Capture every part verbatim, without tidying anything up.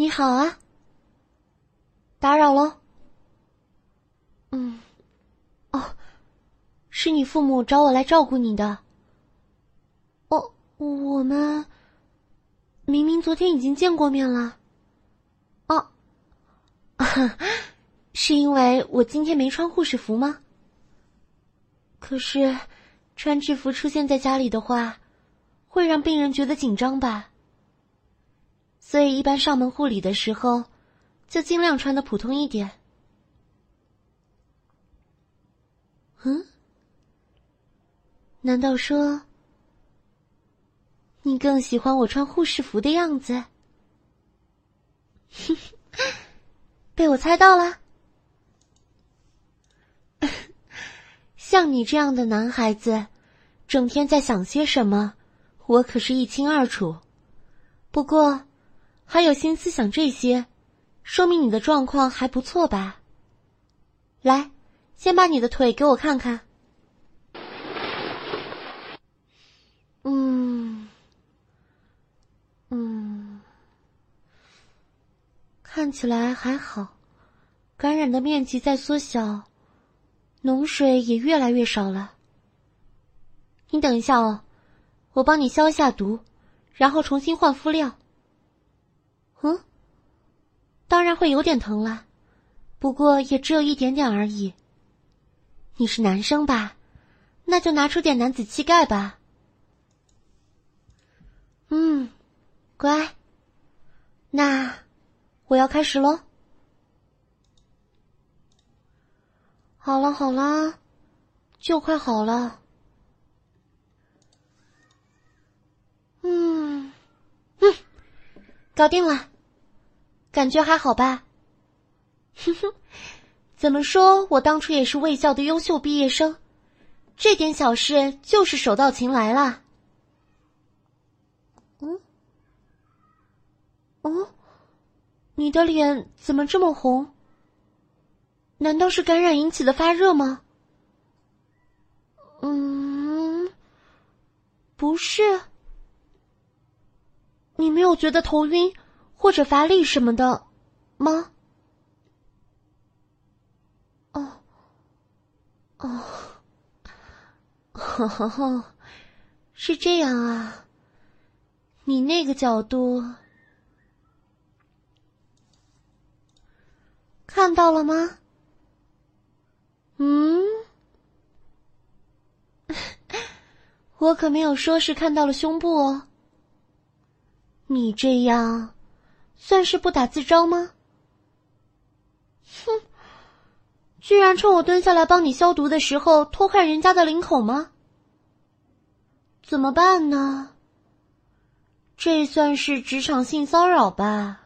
你好啊，打扰喽。嗯，哦，是你父母找我来照顾你的。哦，我们明明昨天已经见过面了。哦，是因为我今天没穿护士服吗？可是穿制服出现在家里的话，会让病人觉得紧张吧？所以一般上门护理的时候，就尽量穿得普通一点。嗯？难道说，你更喜欢我穿护士服的样子？被我猜到了。像你这样的男孩子，整天在想些什么，我可是一清二楚。不过，还有心思想这些，说明你的状况还不错吧？来，先把你的腿给我看看。嗯，嗯，看起来还好，感染的面积在缩小，脓水也越来越少了。你等一下哦，我帮你消一下毒，然后重新换敷料。嗯，当然会有点疼了，不过也只有一点点而已。你是男生吧？那就拿出点男子气概吧。嗯，乖。那我要开始咯。好了好了，就快好了。嗯，嗯，搞定了。感觉还好吧？哼哼，怎么说我当初也是卫校的优秀毕业生，这点小事就是手到擒来啦。嗯？哦，你的脸怎么这么红？难道是感染引起的发热吗？嗯，不是。你没有觉得头晕或者乏力什么的吗？哦，哦，呵呵呵，是这样啊。你那个角度看到了吗？嗯，我可没有说是看到了胸部哦。你这样算是不打自招吗？哼，居然趁我蹲下来帮你消毒的时候偷看人家的领口吗？怎么办呢？这算是职场性骚扰吧？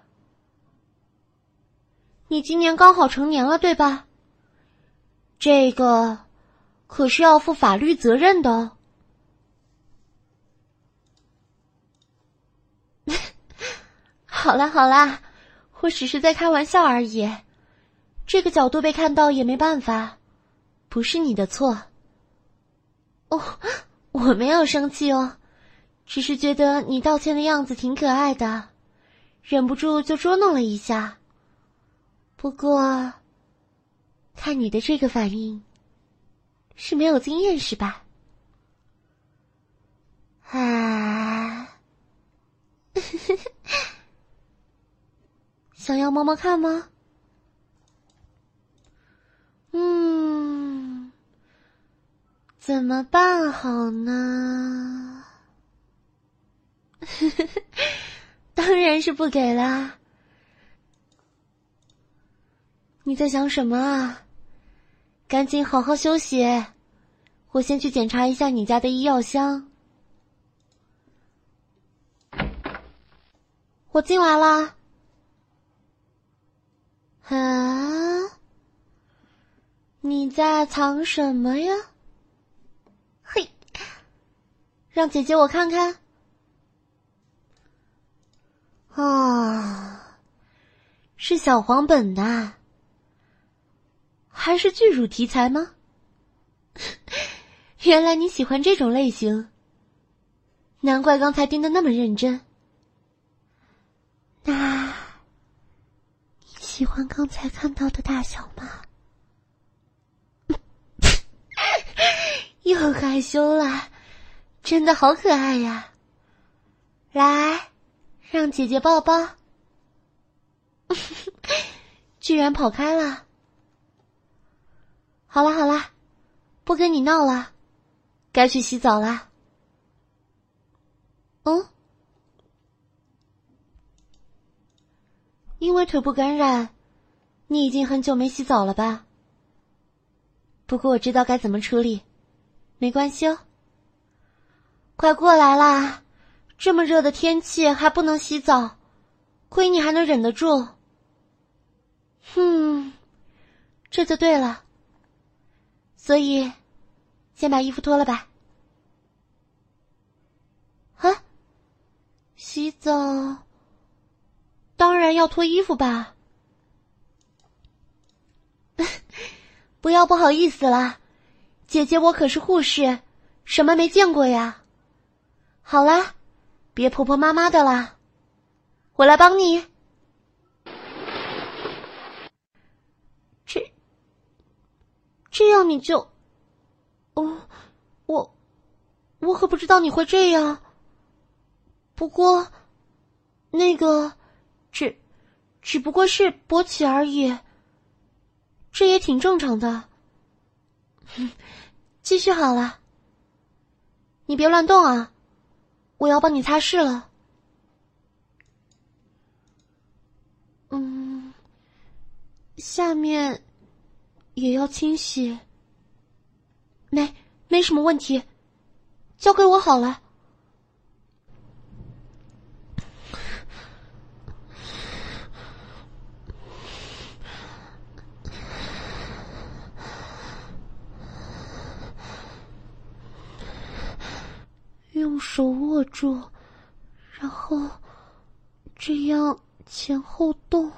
你今年刚好成年了，对吧？这个可是要负法律责任的哦。好啦好啦，我只是在开玩笑而已，这个角度被看到也没办法，不是你的错。哦，我没有生气哦，只是觉得你道歉的样子挺可爱的，忍不住就捉弄了一下。不过，看你的这个反应，是没有经验是吧？啊，想要摸摸看吗？嗯，怎么办好呢？当然是不给啦。你在想什么啊？赶紧好好休息，我先去检查一下你家的医药箱。我进来啦。啊？你在藏什么呀？嘿，让姐姐我看看。啊，是小黄本呐。还是巨乳题材吗？原来你喜欢这种类型，难怪刚才盯得那么认真。那喜欢刚才看到的大小吗？又害羞了，真的好可爱呀！来，让姐姐抱抱。居然跑开了。好啦好啦，不跟你闹了，该去洗澡啦。嗯？因为腿部感染，你已经很久没洗澡了吧？不过我知道该怎么处理，没关系哦。快过来啦，这么热的天气还不能洗澡，亏你还能忍得住。哼，这就对了。所以，先把衣服脱了吧。啊？洗澡？当然要脱衣服吧。不要不好意思啦，姐姐我可是护士，什么没见过呀。好啦，别婆婆妈妈的啦，我来帮你。这这样你就……哦，我我可不知道你会这样。不过，那个，只只不过是勃起而已，这也挺正常的。继续好了，你别乱动啊，我要帮你擦拭了。嗯，下面也要清洗。没没什么问题，交给我好了。用手握住，然后这样前后动。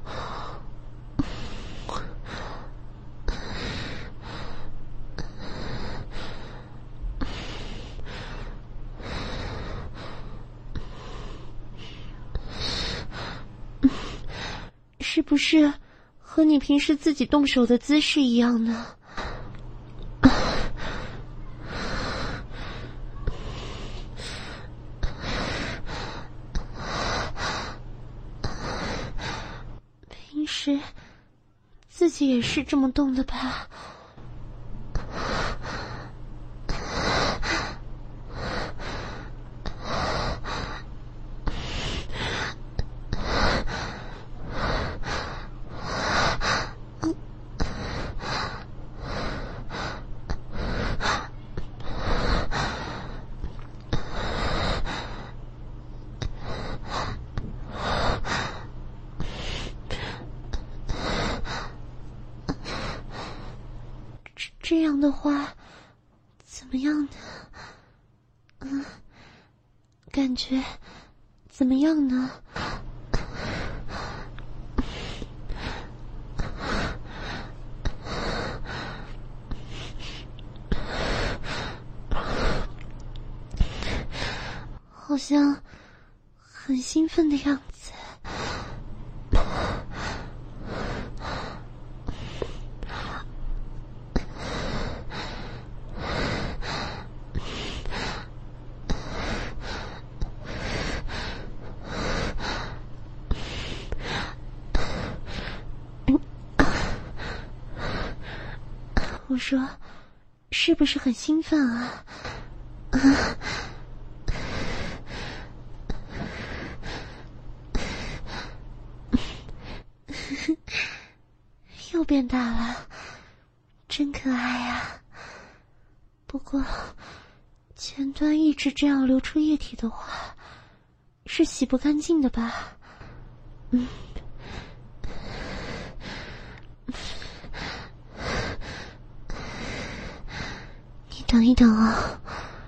是不是和你平时自己动手的姿势一样呢？平时自己也是这么动的吧？这样的话，怎么样呢？嗯，感觉怎么样呢？好像很兴奋的样子。我说，是不是很兴奋啊？啊，又变大了，真可爱呀。不过，前端一直这样流出液体的话，是洗不干净的吧？嗯。等一等啊，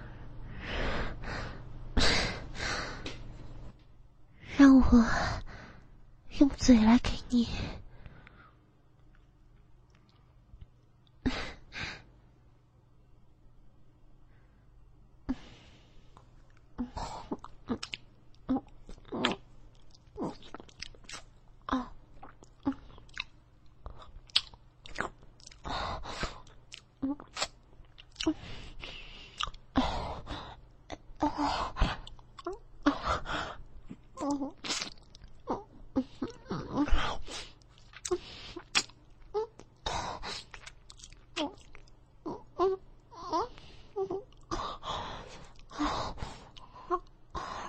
让我用嘴来给你。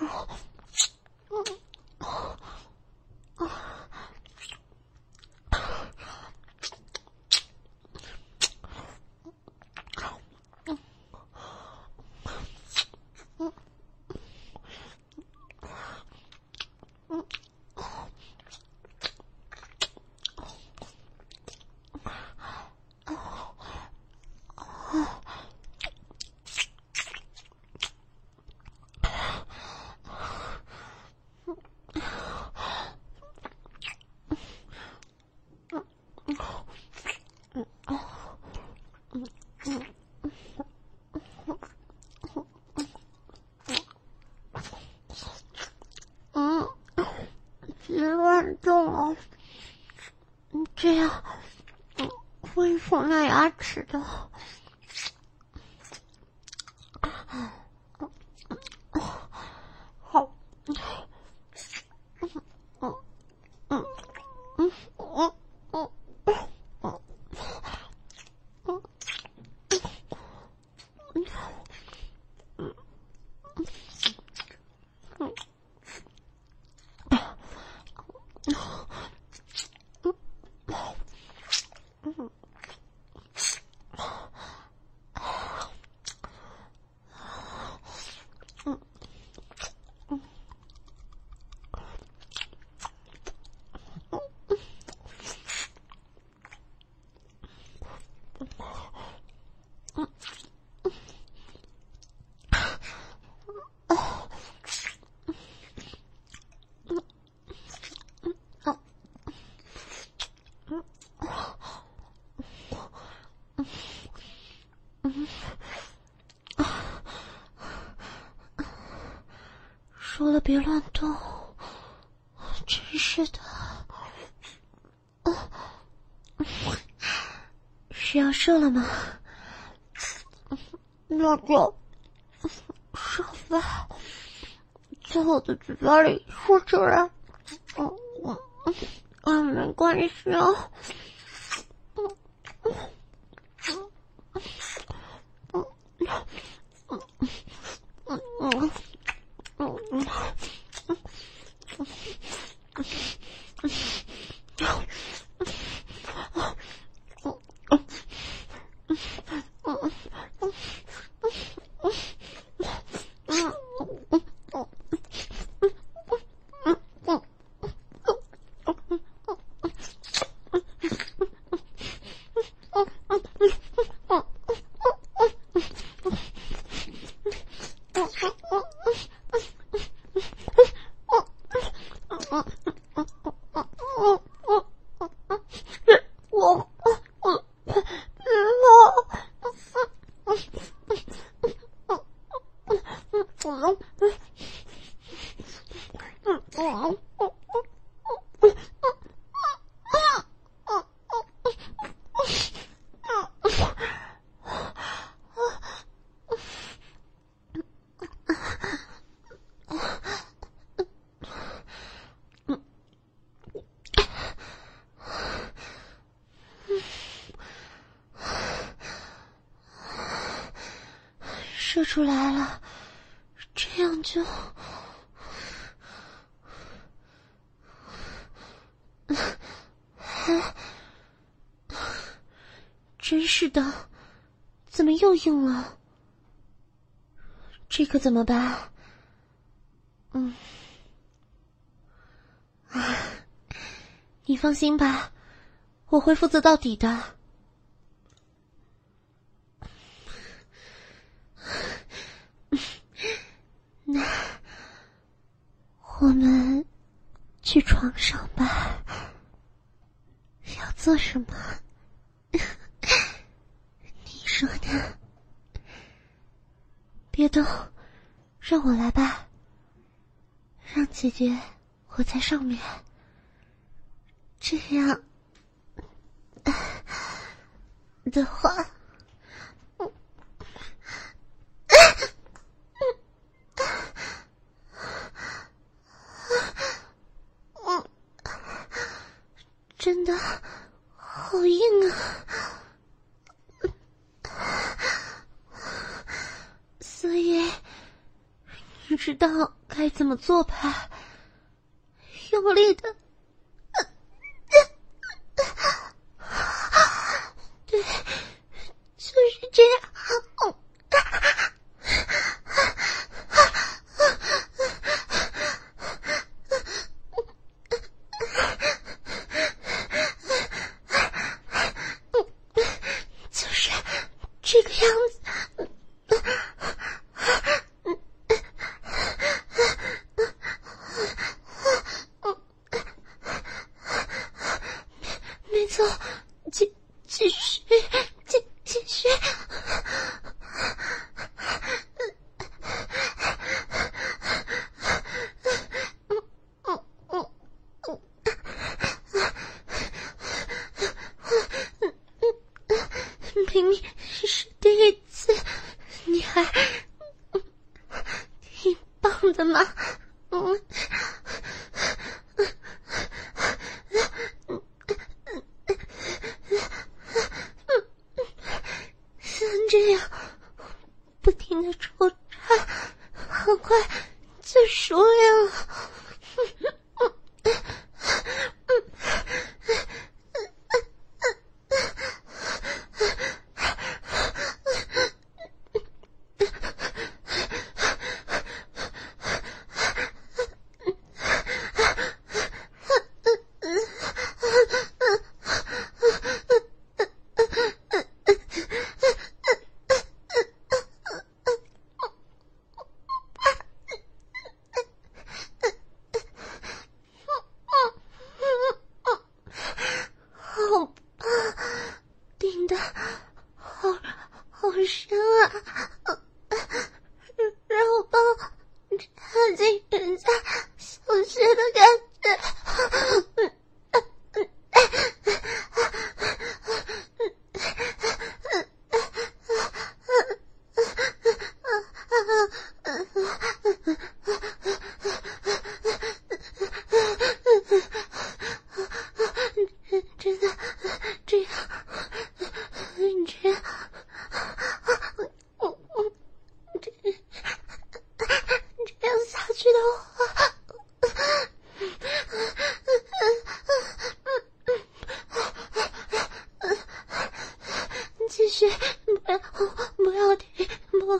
这样会缝到牙齿的。好，嗯嗯嗯嗯嗯嗯嗯嗯嗯嗯。说了别乱动，真是的。是要射了吗？那就射吧，在我的嘴巴里说出来。嗯嗯嗯，没关系啊。嗯嗯嗯嗯嗯嗯嗯嗯。射出来了，这样就……真是的，怎么又硬了？这可怎么办？嗯，啊，你放心吧，我会负责到底的。那我们去床上吧。要做什么？你说的。别动，让我来吧。让姐姐我在上面，这样的话，真的好硬啊！所以你知道道该怎么做吧，用力的，对，就是这样。就是这个样子。没错，继继续，继继续。明明是第一次，你还挺棒的嘛。嗯。像这样不停的抽插，很快就熟练了。顶的好好深啊，让我帮我插进人家小穴的感觉。真的这样这样，我我这这样下去的话，继续，不要不要停，不。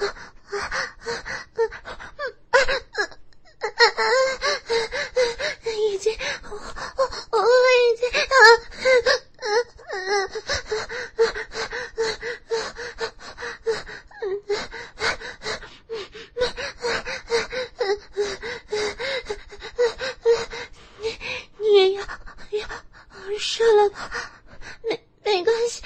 已经，我我我已经你你也要要射了吧？没没关系，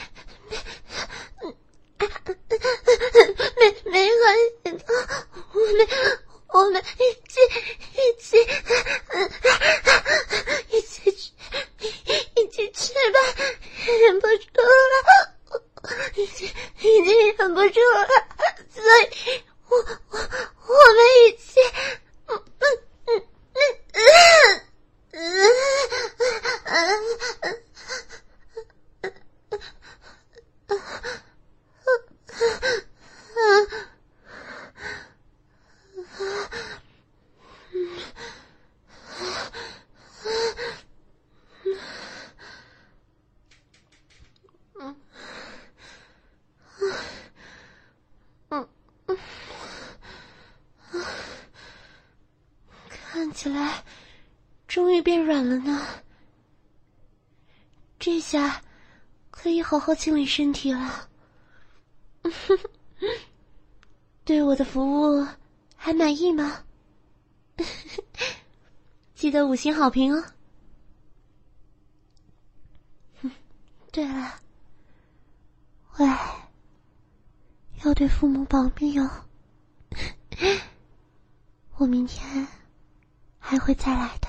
没没没关系的，我们我们一起一起一起去一起去吧，忍不住了，已经已经忍不住了，所以我我我们一起，嗯嗯嗯嗯嗯看起来终于变软了呢，这下可以好好清理身体了。对我的服务还满意吗？记得五星好评哦。对了，喂，要对父母保密哦。我明天还会再来的。